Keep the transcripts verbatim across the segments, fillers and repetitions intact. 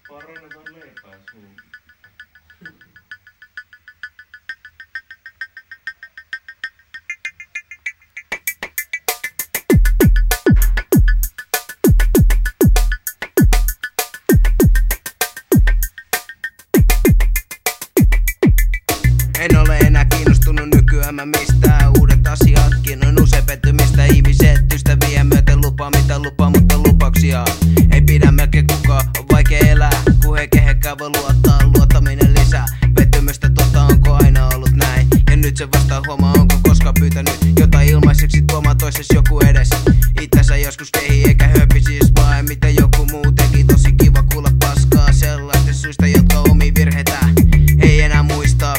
Parannetaan leipää suun. En ole enää kiinnostunut nykyään mä mistään. Uudet asiatkin on usein pettymistä. Ihmiset ystäviä myöten lupaa mitä lupaa, mutta lupauksia ei pidä melkein kukaan. On vaikea elää, kun ei kehenkään voi luottaa. Luottaminen lisää pettymystä, totta onko aina ollut näin? Ja nyt se vasta huomaa, onko koskaan pyytänyt jotain ilmaiseksi, tuomaan toisessa joku edes itsensä joskus kehi eikä höpi siis vaan miten joku muu teki. Tosi kiva kuulla paskaa sellaisten syistä, jotka omia virheitä ei enää muista.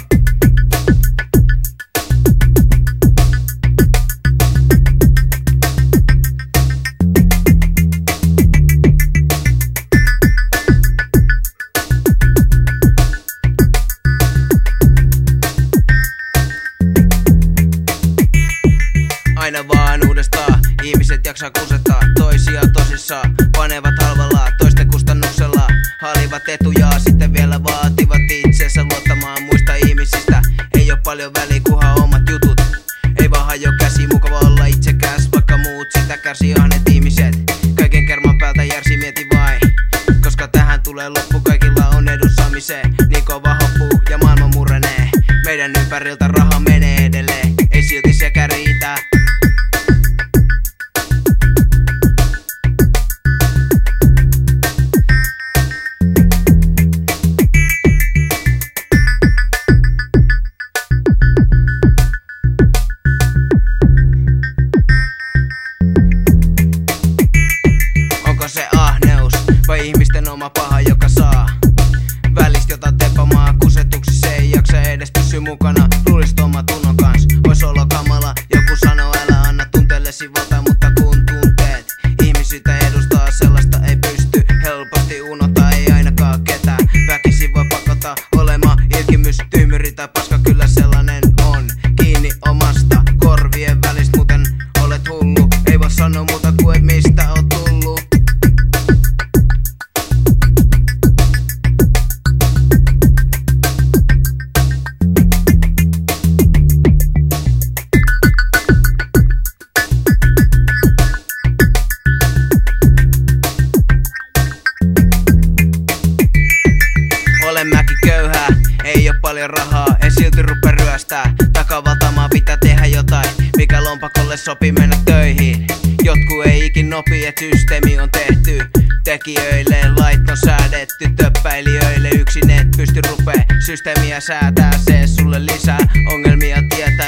Aina vaan uudestaan ihmiset jaksaa kusettaa toisia tosissaan, panevat halvalla toisten kustannuksella, haalivat etujaa, sitten vielä vaativat itsensä luottamaan muista ihmisistä. Ei oo paljon väliä kunhan omat jutut, ei vaan hajo käsi, mukava olla itsekäs, vaikka muut sitä kärsii ahnet ihmiset. Kaiken kerman päältä järsi mieti vain, koska tähän tulee loppu, kaikilla on edun saamiseen. Niin kova hoppu ja maailma murenee, meidän ympäriltä raha menee edelleen, ei silti sekään riitä. Onko se ahneus vai ihmisten oma paha, joka saa välistä jota tepamaan kusetuksi, se ei jaksa edes pysy mukana. Luulisit oman tunnon kans, ois olla kamala. Joku sanoo älä anna tunteellesi valtaa, mutta kun tunteet ihmisyyttä edustaa, sellaista ei pysty helposti unohtaa, ei ainakaan ketään. Väkisin voi pakottaa olemaan ilkimys, tyhmyri tai paska, kyllä sellainen on. Kiinni omasta korvien välistä, muuten olet hullu. Ei voi sanoa muuta kuin et mistä on tullut. Olen mäkin köyhää, ei oo paljon rahaa, en silti rupea ryöstää. Takavaltamaan pitää tehdä jotain, mikä lompakolle sopii mennä töihin. Jotkut ei ikin opi, et systeemi on tehty tekijöille, lait on säädetty töppäilijöille. Yksin et pysty rupee systeemiä säätää, se sulle lisää ongelmia tietää.